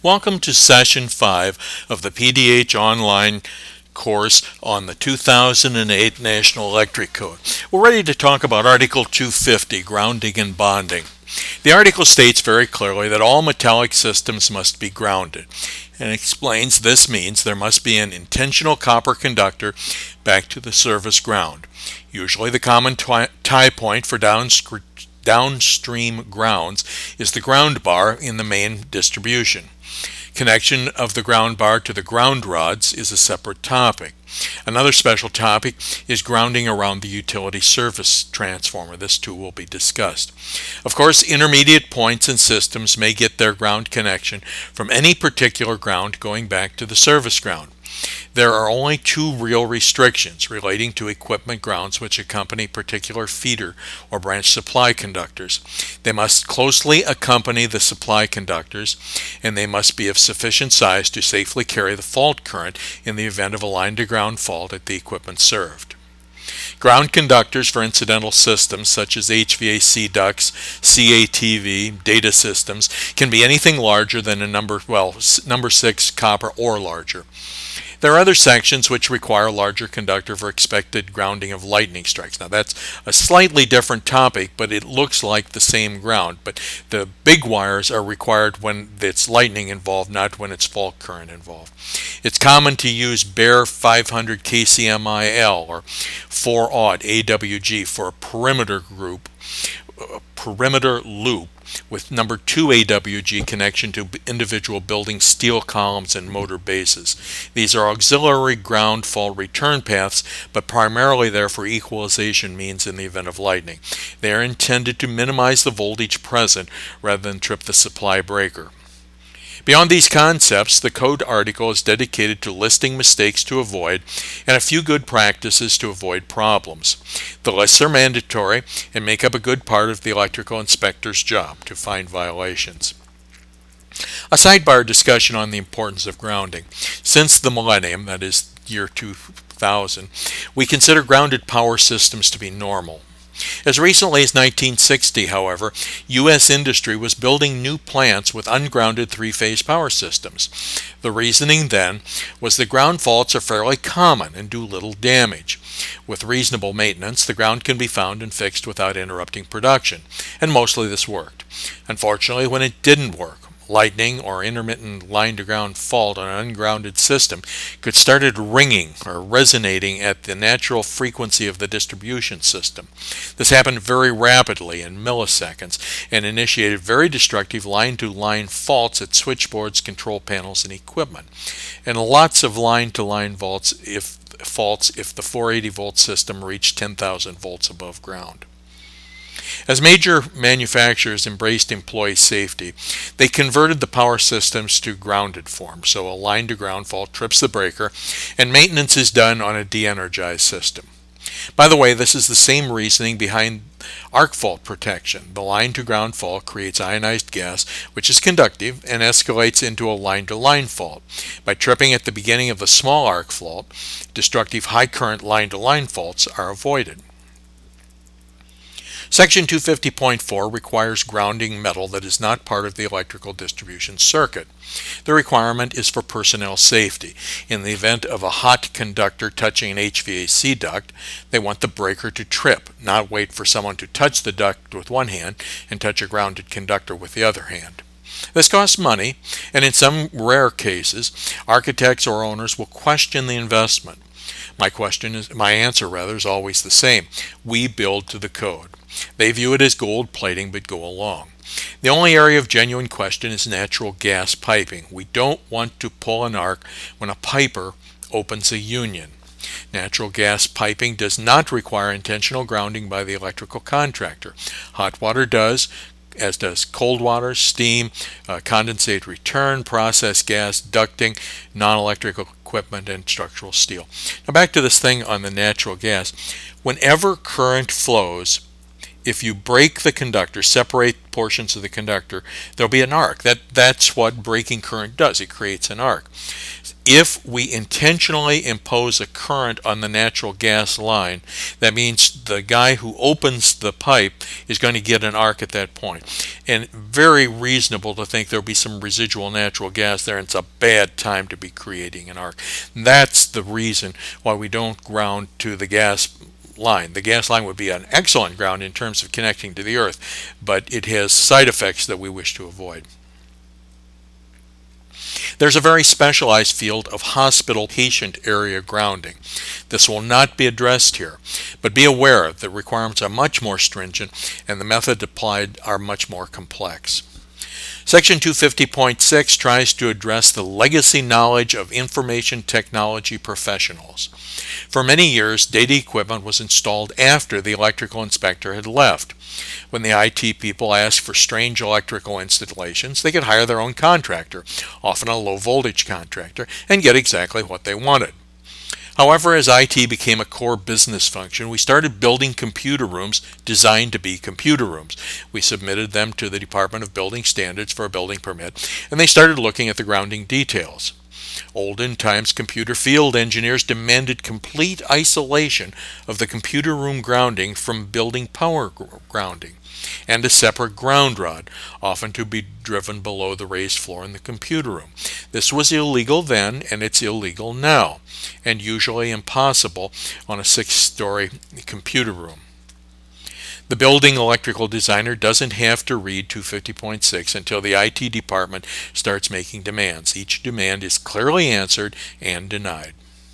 Welcome to Session 5 of the PDH Online course on the 2008 National Electric Code. We're ready to talk about Article 250, Grounding and Bonding. The article states very clearly that all metallic systems must be grounded, and explains this means there must be an intentional copper conductor back to the service ground. Usually the common tie point for downstream grounds is the ground bar in the main distribution. Connection of the ground bar to the ground rods is a separate topic. Another special topic is grounding around the utility service transformer. This too will be discussed. Of course, intermediate points and systems may get their ground connection from any particular ground going back to the service ground. There are only two real restrictions relating to equipment grounds which accompany particular feeder or branch supply conductors. They must closely accompany the supply conductors, and they must be of sufficient size to safely carry the fault current in the event of a line-to-ground fault at the equipment served. Ground conductors for incidental systems such as HVAC ducts, CATV, data systems can be anything larger than a number 6 copper or larger. There are other sections which require a larger conductor for expected grounding of lightning strikes. Now that's a slightly different topic, but it looks like the same ground. But the big wires are required when it's lightning involved, not when it's fault current involved. It's common to use bare 500 kcmil or 4-aught AWG for a perimeter loop with number 2 AWG connection to individual building steel columns and motor bases. These are auxiliary ground fault return paths, but primarily there for equalization means in the event of lightning. They are intended to minimize the voltage present rather than trip the supply breaker. Beyond these concepts, the code article is dedicated to listing mistakes to avoid and a few good practices to avoid problems. The lists are mandatory and make up a good part of the electrical inspector's job to find violations. A sidebar discussion on the importance of grounding. Since the millennium, that is year 2000, we consider grounded power systems to be normal. As recently as 1960, however, U.S. industry was building new plants with ungrounded three-phase power systems. The reasoning then was that ground faults are fairly common and do little damage. With reasonable maintenance, the ground can be found and fixed without interrupting production, and mostly this worked. Unfortunately, when it didn't work, lightning or intermittent line-to-ground fault on an ungrounded system could start ringing or resonating at the natural frequency of the distribution system. This happened very rapidly in milliseconds and initiated very destructive line-to-line faults at switchboards, control panels, and equipment. And lots of line-to-line faults if the 480-volt system reached 10,000 volts above ground. As major manufacturers embraced employee safety, they converted the power systems to grounded form, so a line-to-ground fault trips the breaker, and maintenance is done on a de-energized system. By the way, this is the same reasoning behind arc fault protection. The line-to-ground fault creates ionized gas, which is conductive, and escalates into a line-to-line fault. By tripping at the beginning of the small arc fault, destructive high-current line-to-line faults are avoided. Section 250.4 requires grounding metal that is not part of the electrical distribution circuit. The requirement is for personnel safety. In the event of a hot conductor touching an HVAC duct, they want the breaker to trip, not wait for someone to touch the duct with one hand and touch a grounded conductor with the other hand. This costs money, and in some rare cases, architects or owners will question the investment. My answer is always the same. We build to the code. They view it as gold plating, but go along. The only area of genuine question is natural gas piping. We don't want to pull an arc when a piper opens a union. Natural gas piping does not require intentional grounding by the electrical contractor. Hot water does, as does cold water, steam, condensate return, process gas, ducting, non-electrical equipment, and structural steel. Now back to this thing on the natural gas. Whenever current flows, if you break the conductor, separate portions of the conductor, there'll be an arc. That's what breaking current does. It creates an arc. If we intentionally impose a current on the natural gas line, that means the guy who opens the pipe is going to get an arc at that point. And very reasonable to think there'll be some residual natural gas there, and it's a bad time to be creating an arc. That's the reason why we don't ground to the gas line. The gas line would be an excellent ground in terms of connecting to the earth, but it has side effects that we wish to avoid. There's a very specialized field of hospital patient area grounding. This will not be addressed here, but be aware that requirements are much more stringent and the methods applied are much more complex. Section 250.6 tries to address the legacy knowledge of information technology professionals. For many years, data equipment was installed after the electrical inspector had left. When the IT people asked for strange electrical installations, they could hire their own contractor, often a low voltage contractor, and get exactly what they wanted. However, as IT became a core business function, we started building computer rooms designed to be computer rooms. We submitted them to the Department of Building Standards for a building permit, and they started looking at the grounding details. Olden times computer field engineers demanded complete isolation of the computer room grounding from building power grounding, and a separate ground rod, often to be driven below the raised floor in the computer room. This was illegal then, and it's illegal now, and usually impossible on a 6-story computer room. The building electrical designer doesn't have to read 250.6 until the IT department starts making demands. Each demand is clearly answered and denied.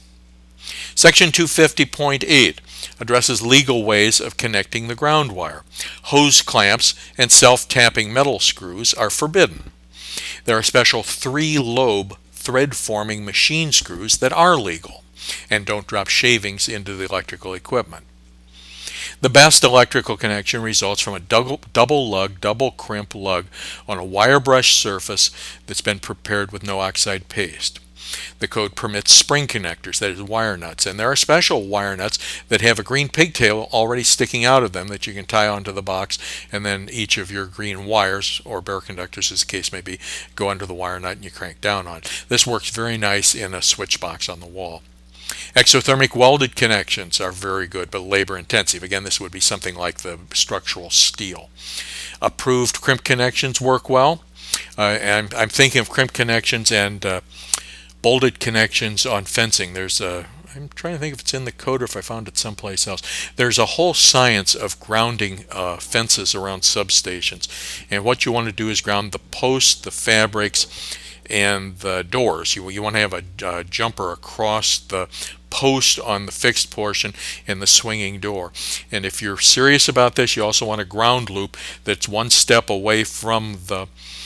Section 250.8 addresses legal ways of connecting the ground wire. Hose clamps and self-tapping metal screws are forbidden. There are special 3-lobe thread-forming machine screws that are legal and don't drop shavings into the electrical equipment. The best electrical connection results from a double lug, double crimp lug on a wire brush surface that's been prepared with no oxide paste. The code permits spring connectors, that is wire nuts, and there are special wire nuts that have a green pigtail already sticking out of them that you can tie onto the box, and then each of your green wires, or bare conductors as the case may be, go under the wire nut and you crank down on it. This works very nice in a switch box on the wall. Exothermic welded connections are very good, but labor intensive. Again, this would be something like the structural steel. Approved crimp connections work well. And I'm thinking of crimp connections and bolted connections on fencing. I'm trying to think if it's in the code or if I found it someplace else. There's a whole science of grounding fences around substations. And what you want to do is ground the posts, the fabrics, and the doors. You want to have a jumper across the post on the fixed portion and the swinging door. And if you're serious about this, you also want a ground loop that's one step away from the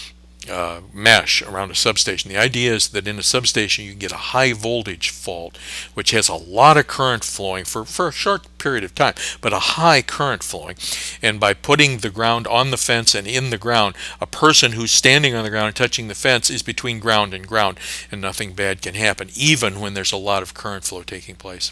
mesh around a substation. The idea is that in a substation you can get a high voltage fault which has a lot of current flowing for a short period of time, but a high current flowing, and by putting the ground on the fence and in the ground, a person who's standing on the ground and touching the fence is between ground, and nothing bad can happen even when there's a lot of current flow taking place.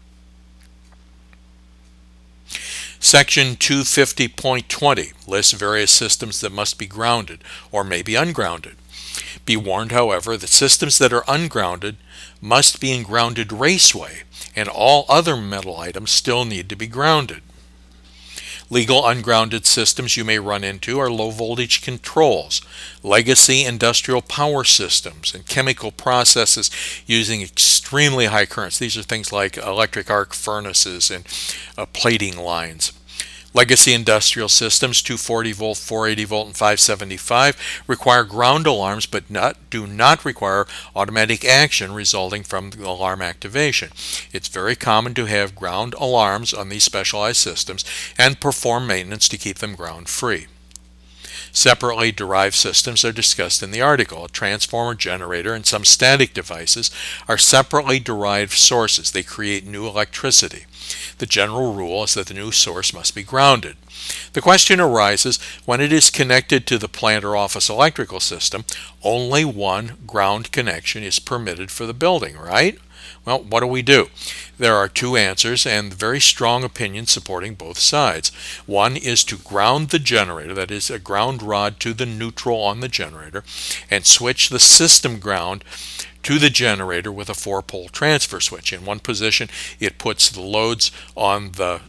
Section 250.20 lists various systems that must be grounded or may be ungrounded. Be warned, however, that systems that are ungrounded must be in grounded raceway, and all other metal items still need to be grounded. Legal ungrounded systems you may run into are low voltage controls, legacy industrial power systems, and chemical processes using extremely high currents. These are things like electric arc furnaces and plating lines. Legacy industrial systems, 240 volt, 480 volt, and 575, require ground alarms but do not require automatic action resulting from the alarm activation. It's very common to have ground alarms on these specialized systems and perform maintenance to keep them ground free. Separately derived systems are discussed in the article. A transformer, generator, and some static devices are separately derived sources. They create new electricity. The general rule is that the new source must be grounded. The question arises when it is connected to the plant or office electrical system, only one ground connection is permitted for the building, right? Well, what do? There are two answers and very strong opinions supporting both sides. One is to ground the generator, that is a ground rod to the neutral on the generator, and switch the system ground to the generator with a 4-pole transfer switch. In one position, it puts the loads on the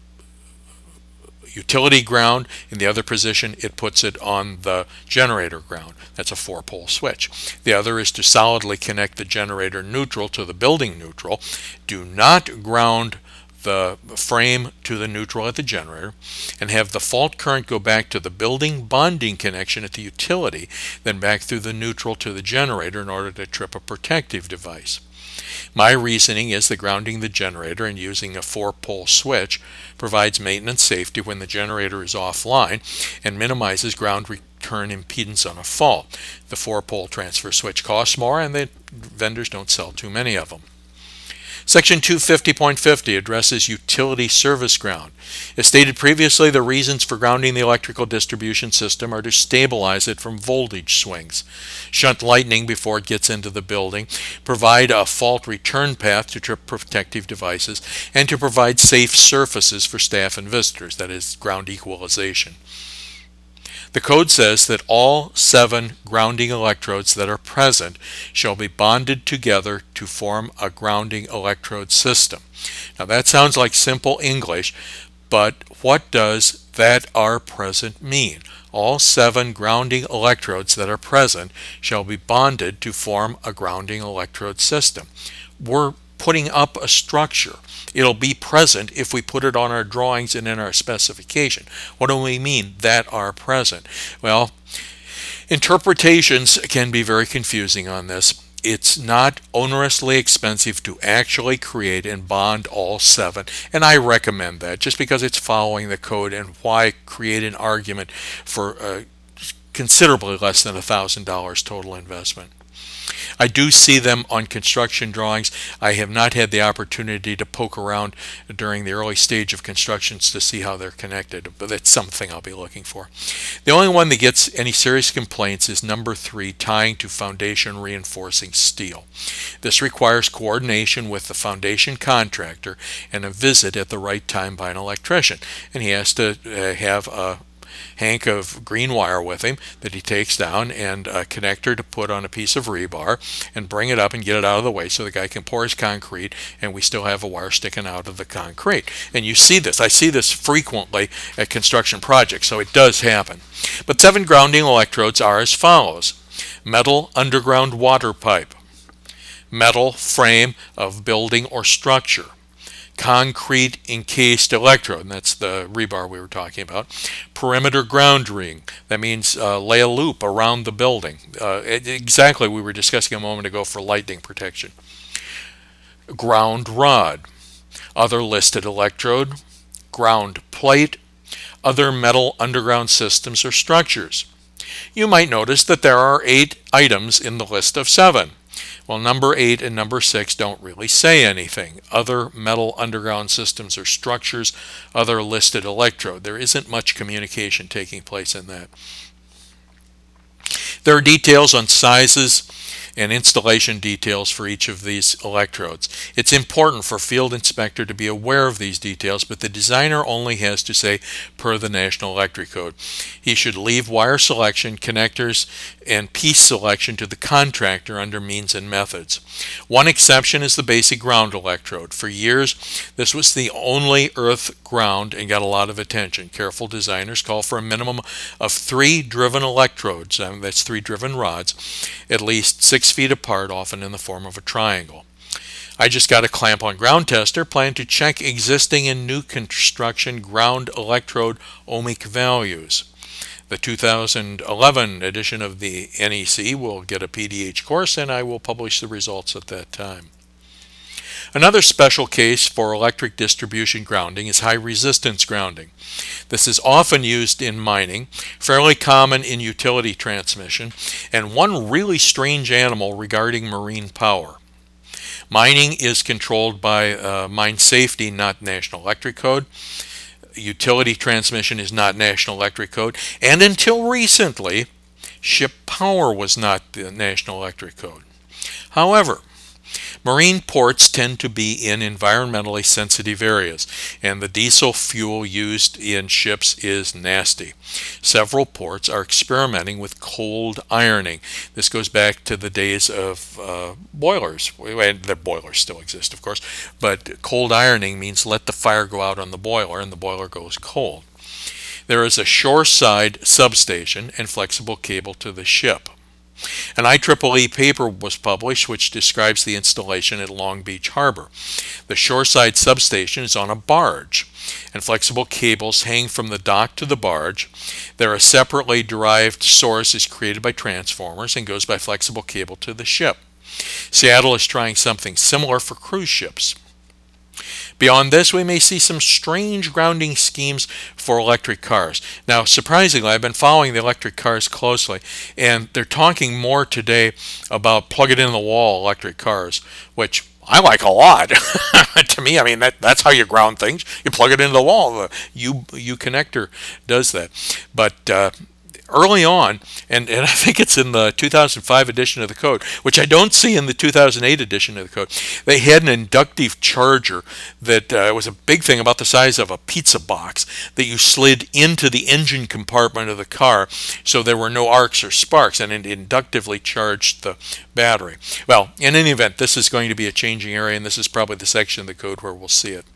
utility ground. In the other position, it puts it on the generator ground. That's a 4-pole switch. The other is to solidly connect the generator neutral to the building neutral. Do not ground the frame to the neutral at the generator, and have the fault current go back to the building bonding connection at the utility, then back through the neutral to the generator in order to trip a protective device. My reasoning is that grounding the generator and using a 4-pole switch provides maintenance safety when the generator is offline and minimizes ground return impedance on a fault. The 4-pole transfer switch costs more, and the vendors don't sell too many of them. Section 250.50 addresses utility service ground. As stated previously, the reasons for grounding the electrical distribution system are to stabilize it from voltage swings, shunt lightning before it gets into the building, provide a fault return path to trip protective devices, and to provide safe surfaces for staff and visitors, that is, ground equalization. The code says that all 7 grounding electrodes that are present shall be bonded together to form a grounding electrode system. Now that sounds like simple English, but what does "that are present" mean? All 7 grounding electrodes that are present shall be bonded to form a grounding electrode system. We're putting up a structure. It'll be present if we put it on our drawings and in our specification. What do we mean, that are present? Well, interpretations can be very confusing on this. It's not onerously expensive to actually create and bond all 7, and I recommend that just because it's following the code. And why create an argument for considerably less than $1,000 total investment? I do see them on construction drawings. I have not had the opportunity to poke around during the early stage of constructions to see how they're connected, but that's something I'll be looking for. The only one that gets any serious complaints is number 3, tying to foundation reinforcing steel. This requires coordination with the foundation contractor and a visit at the right time by an electrician, and he has to have a hank of green wire with him that he takes down, and a connector to put on a piece of rebar and bring it up and get it out of the way so the guy can pour his concrete and we still have a wire sticking out of the concrete. And you see this. I see this frequently at construction projects, so it does happen. But 7 grounding electrodes are as follows: metal underground water pipe, metal frame of building or structure, concrete encased electrode, and that's the rebar we were talking about, perimeter ground ring, that means lay a loop around the building, exactly we were discussing a moment ago for lightning protection, ground rod, other listed electrode, ground plate, other metal underground systems or structures. You might notice that there are 8 items in the list of 7. Well, number 8 and number 6 don't really say anything. Other metal underground systems or structures, other listed electrode. There isn't much communication taking place in that. There are details on sizes and installation details for each of these electrodes. It's important for field inspector to be aware of these details, but the designer only has to say per the National Electric Code. He should leave wire selection, connectors, and piece selection to the contractor under means and methods. One exception is the basic ground electrode. For years, this was the only earth ground and got a lot of attention. Careful designers call for a minimum of 3 driven electrodes, that's 3 driven rods, at least 6 feet apart, often in the form of a triangle. I just got a clamp on ground tester, plan to check existing and new construction ground electrode ohmic values. The 2011 edition of the NEC will get a PDH course, and I will publish the results at that time. Another special case for electric distribution grounding is high resistance grounding. This is often used in mining, fairly common in utility transmission, and one really strange animal regarding marine power. Mining is controlled by mine safety, not National Electric Code. utility transmission is not National Electric Code, and until recently, ship power was not the National Electric Code. However, marine ports tend to be in environmentally sensitive areas, and the diesel fuel used in ships is nasty. Several ports are experimenting with cold ironing. This goes back to the days of boilers. The boilers still exist, of course, but cold ironing means let the fire go out on the boiler and the boiler goes cold. There is a shoreside substation and flexible cable to the ship. An IEEE paper was published which describes the installation at Long Beach Harbor. The shoreside substation is on a barge, and flexible cables hang from the dock to the barge. There, a separately derived source is created by transformers and goes by flexible cable to the ship. Seattle is trying something similar for cruise ships. Beyond this, we may see some strange grounding schemes for electric cars. Now, surprisingly, I've been following the electric cars closely, and they're talking more today about plug-it-in-the-wall electric cars, which I like a lot. To me, I mean, that's how you ground things. You plug it into the wall. The U connector does that. But early on, and I think it's in the 2005 edition of the code, which I don't see in the 2008 edition of the code, they had an inductive charger that was a big thing about the size of a pizza box that you slid into the engine compartment of the car so there were no arcs or sparks, and it inductively charged the battery. Well, in any event, this is going to be a changing area, and this is probably the section of the code where we'll see it.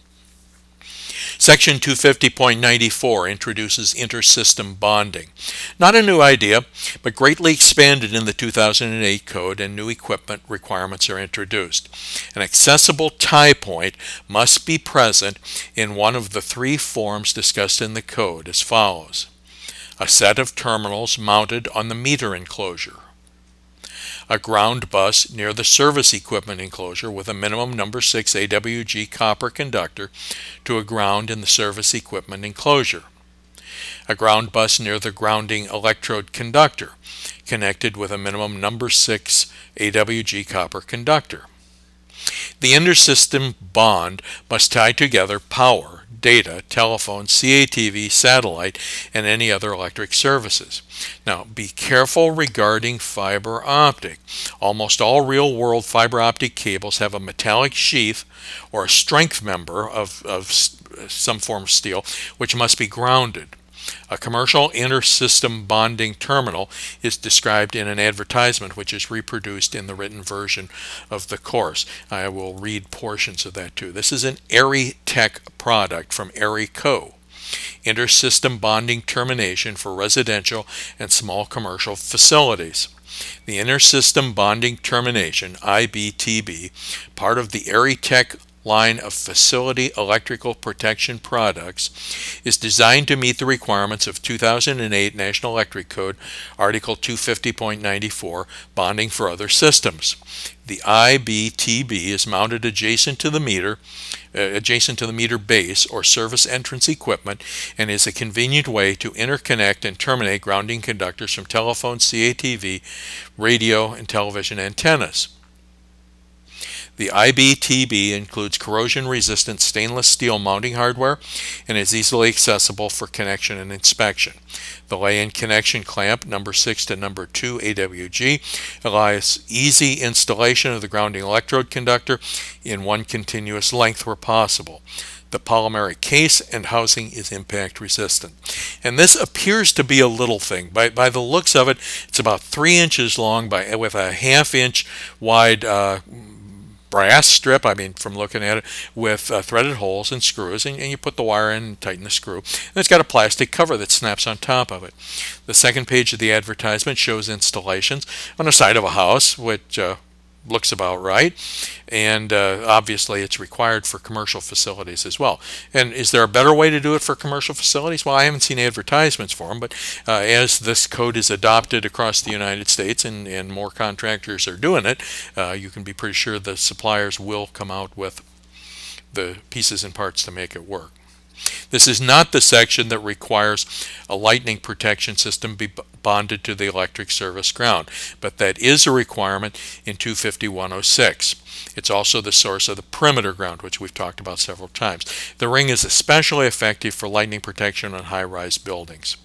Section 250.94 introduces intersystem bonding. Not a new idea, but greatly expanded in the 2008 code, and new equipment requirements are introduced. An accessible tie point must be present in one of the three forms discussed in the code as follows: a set of terminals mounted on the meter enclosure, a ground bus near the service equipment enclosure with a minimum number 6 AWG copper conductor to a ground in the service equipment enclosure, a ground bus near the grounding electrode conductor connected with a minimum number 6 AWG copper conductor. The intersystem bond must tie together power, data, telephone, CATV, satellite, and any other electric services. Now, be careful regarding fiber optic. Almost all real-world fiber optic cables have a metallic sheath or a strength member of some form of steel, which must be grounded. A commercial intersystem bonding terminal is described in an advertisement which is reproduced in the written version of the course. I will read portions of that too. This is an ARITech product from ARICO. Intersystem bonding termination for residential and small commercial facilities. The intersystem bonding termination, IBTB, part of the ARITech line of facility electrical protection products, is designed to meet the requirements of 2008 National Electric Code, Article 250.94, bonding for other systems. The IBTB is mounted adjacent to the meter base or service entrance equipment, and is a convenient way to interconnect and terminate grounding conductors from telephone, CATV, radio, and television antennas. The IBTB includes corrosion-resistant stainless steel mounting hardware and is easily accessible for connection and inspection. The lay-in connection clamp number 6 to number 2 AWG allows easy installation of the grounding electrode conductor in one continuous length where possible. The polymeric case and housing is impact resistant. And this appears to be a little thing. By the looks of it, it's about 3 inches long with a ½ inch wide brass strip, from looking at it, with threaded holes and screws, and you put the wire in and tighten the screw. And it's got a plastic cover that snaps on top of it. The second page of the advertisement shows installations on the side of a house, which looks about right, and obviously it's required for commercial facilities as well. And is there a better way to do it for commercial facilities? Well, I haven't seen advertisements for them, but as this code is adopted across the United States and more contractors are doing it, you can be pretty sure the suppliers will come out with the pieces and parts to make it work. This is not the section that requires a lightning protection system be bonded to the electric service ground, but that is a requirement in 250.106. It's also the source of the perimeter ground, which we've talked about several times. The ring is especially effective for lightning protection on high-rise buildings.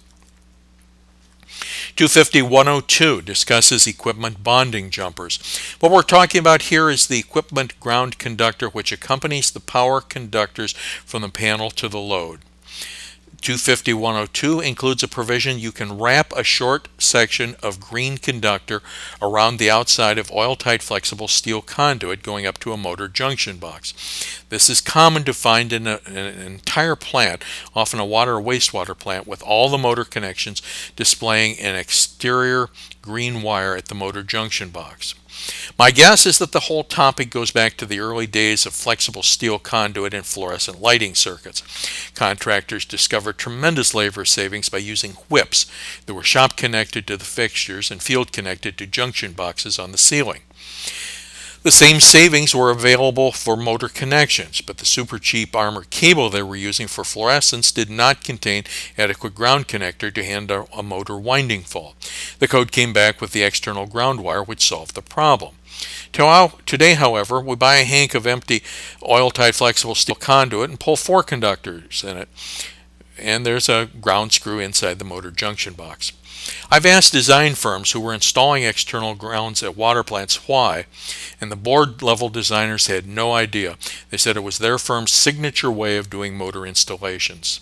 250.102 discusses equipment bonding jumpers. What we're talking about here is the equipment ground conductor which accompanies the power conductors from the panel to the load. 250.102 includes a provision you can wrap a short section of green conductor around the outside of oil-tight flexible steel conduit going up to a motor junction box. This is common to find in an entire plant, often a water or wastewater plant, with all the motor connections displaying an exterior green wire at the motor junction box. My guess is that the whole topic goes back to the early days of flexible steel conduit and fluorescent lighting circuits. Contractors discovered tremendous labor savings by using whips that were shop connected to the fixtures and field connected to junction boxes on the ceiling. The same savings were available for motor connections, but the super cheap armor cable they were using for fluorescence did not contain adequate ground connector to handle a motor winding fault. The code came back with the external ground wire, which solved the problem. Today, however, we buy a hank of empty oil-tight flexible steel conduit and pull 4 conductors in it, and there's a ground screw inside the motor junction box. I've asked design firms who were installing external grounds at water plants why, and the board-level designers had no idea. They said it was their firm's signature way of doing motor installations.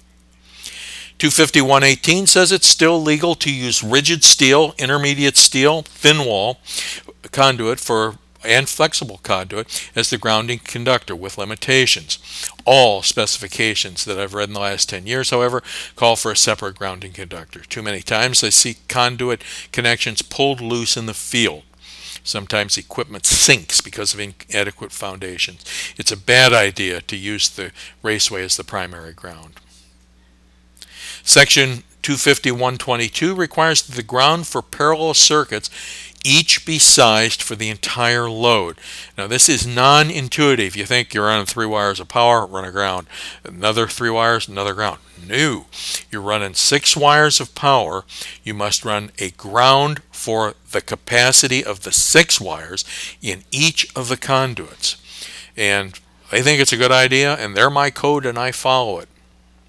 250.118 says it's still legal to use rigid steel, intermediate steel, thin wall conduit and flexible conduit as the grounding conductor with limitations. All specifications that I've read in the last 10 years, however, call for a separate grounding conductor. Too many times I see conduit connections pulled loose in the field. Sometimes equipment sinks because of inadequate foundations. It's a bad idea to use the raceway as the primary ground. Section 250.122 requires that the ground for parallel circuits each be sized for the entire load. Now this is non-intuitive. You think you're running 3 wires of power, run a ground. Another 3 wires, another ground. No. You're running 6 wires of power. You must run a ground for the capacity of the 6 wires in each of the conduits. And I think it's a good idea, and they're my code and I follow it.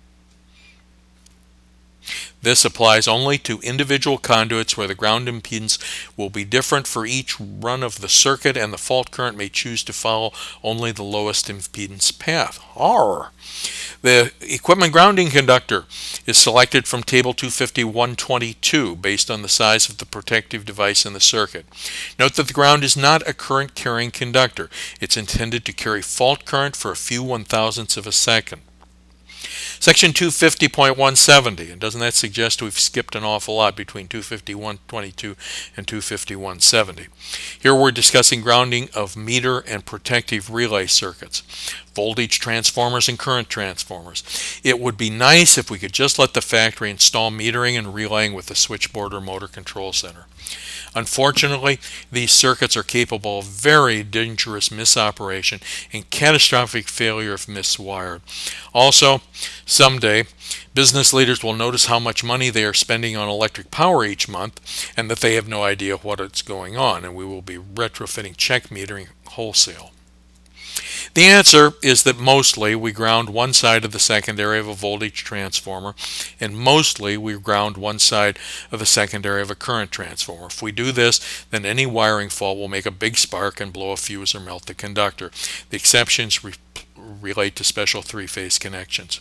This applies only to individual conduits where the ground impedance will be different for each run of the circuit, and the fault current may choose to follow only the lowest impedance path. The equipment grounding conductor is selected from Table 250.122 based on the size of the protective device in the circuit. Note that the ground is not a current carrying conductor. It's intended to carry fault current for a few 1/1000ths of a second. Section 250.170, and doesn't that suggest we've skipped an awful lot between 250.122 and 250.170? Here we're discussing grounding of meter and protective relay circuits, voltage transformers and current transformers. It would be nice if we could just let the factory install metering and relaying with the switchboard or motor control center. Unfortunately, these circuits are capable of very dangerous misoperation and catastrophic failure if miswired. Also, someday, business leaders will notice how much money they are spending on electric power each month and that they have no idea what is going on, and we will be retrofitting check metering wholesale. The answer is that mostly we ground one side of the secondary of a voltage transformer, and mostly we ground one side of the secondary of a current transformer. If we do this, then any wiring fault will make a big spark and blow a fuse or melt the conductor. The exceptions relate to special 3-phase connections.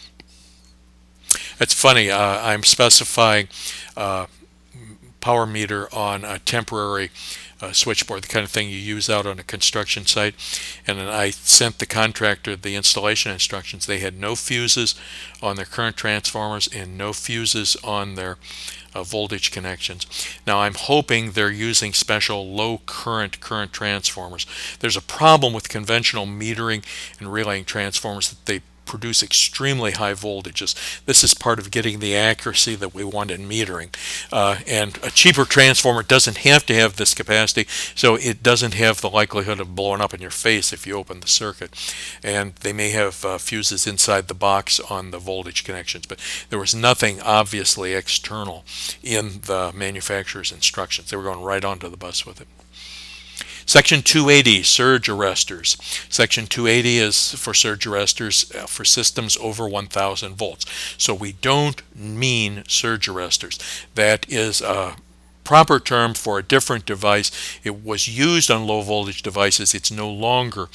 It's funny, I'm specifying power meter on a temporary switchboard, the kind of thing you use out on a construction site, and then I sent the contractor the installation instructions. They had no fuses on their current transformers and no fuses on their voltage connections. Now I'm hoping they're using special low current transformers. There's a problem with conventional metering and relaying transformers that they produce extremely high voltages. This is part of getting the accuracy that we want in metering. And a cheaper transformer doesn't have to have this capacity, so it doesn't have the likelihood of blowing up in your face if you open the circuit. And they may have fuses inside the box on the voltage connections, but there was nothing obviously external in the manufacturer's instructions. They were going right onto the bus with it. Section 280, surge arresters. Section 280 is for surge arresters for systems over 1,000 volts. So we don't mean surge arresters. That is a proper term for a different device. It was used on low voltage devices. It's no longer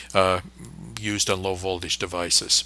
used on low voltage devices.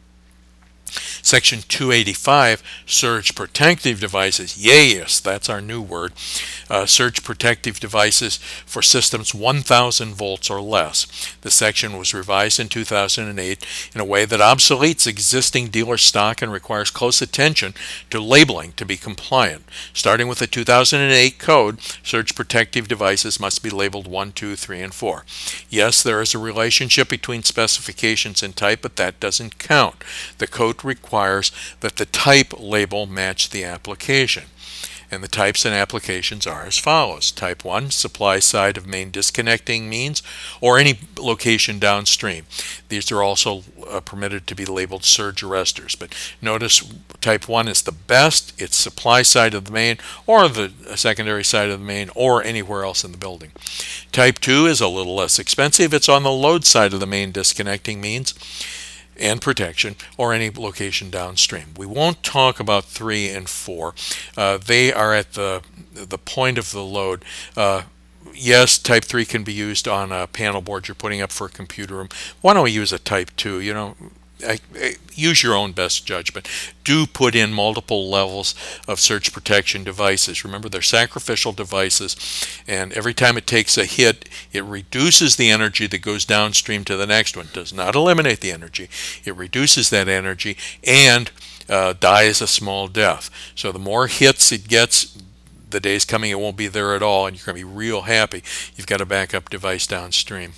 Section 285, surge protective devices. Yes, that's our new word. Surge protective devices for systems 1,000 volts or less. The section was revised in 2008 in a way that obsoletes existing dealer stock and requires close attention to labeling to be compliant. Starting with the 2008 code, surge protective devices must be labeled 1, 2, 3, and 4. Yes, there is a relationship between specifications and type, but that doesn't count. The code requires that the type label match the application. And the types and applications are as follows. Type 1, supply side of main disconnecting means, or any location downstream. These are also permitted to be labeled surge arresters. But notice type 1 is the best. It's supply side of the main, or the secondary side of the main, or anywhere else in the building. Type 2 is a little less expensive. It's on the load side of the main disconnecting means and protection, or any location downstream. We won't talk about 3 and 4. They are at the point of the load. Yes, type 3 can be used on a panel board you're putting up for a computer room. Why don't we use a type 2? Use your own best judgment. Do put in multiple levels of surge protection devices. Remember, they're sacrificial devices, and every time it takes a hit, it reduces the energy that goes downstream to the next one. It does not eliminate the energy. It reduces that energy and dies a small death. So the more hits it gets, the day's coming it won't be there at all, and you're going to be real happy you've got a backup device downstream.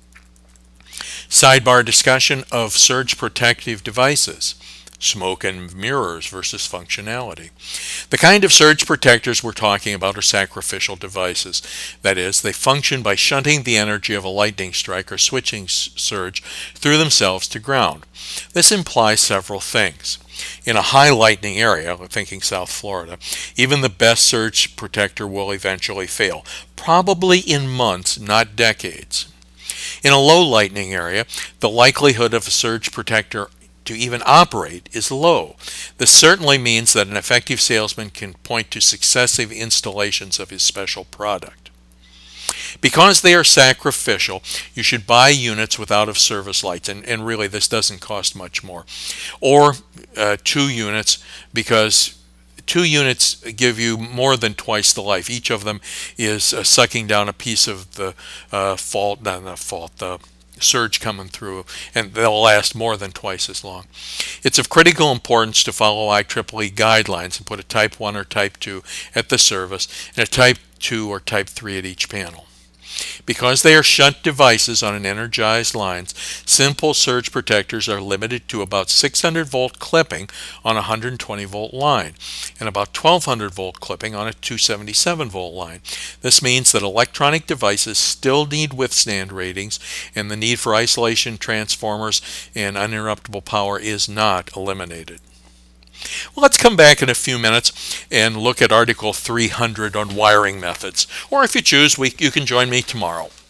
Sidebar discussion of surge protective devices. Smoke and mirrors versus functionality. The kind of surge protectors we're talking about are sacrificial devices. That is, they function by shunting the energy of a lightning strike or switching surge through themselves to ground. This implies several things. In a high lightning area, we're thinking South Florida, even the best surge protector will eventually fail, probably in months, not decades. In a low lightning area, the likelihood of a surge protector to even operate is low. This certainly means that an effective salesman can point to successive installations of his special product. Because they are sacrificial, you should buy units with out-of-service lights, and really this doesn't cost much more. Or 2 units, because 2 units give you more than twice the life. Each of them is sucking down a piece of the the surge coming through, and they'll last more than twice as long. It's of critical importance to follow IEEE guidelines and put a Type 1 or Type 2 at the service and a Type 2 or Type 3 at each panel. Because they are shunt devices on an energized lines, simple surge protectors are limited to about 600 volt clipping on a 120 volt line and about 1200 volt clipping on a 277 volt line. This means that electronic devices still need withstand ratings, and the need for isolation transformers and uninterruptible power is not eliminated. Well, let's come back in a few minutes and look at Article 300 on wiring methods. Or if you choose, you can join me tomorrow.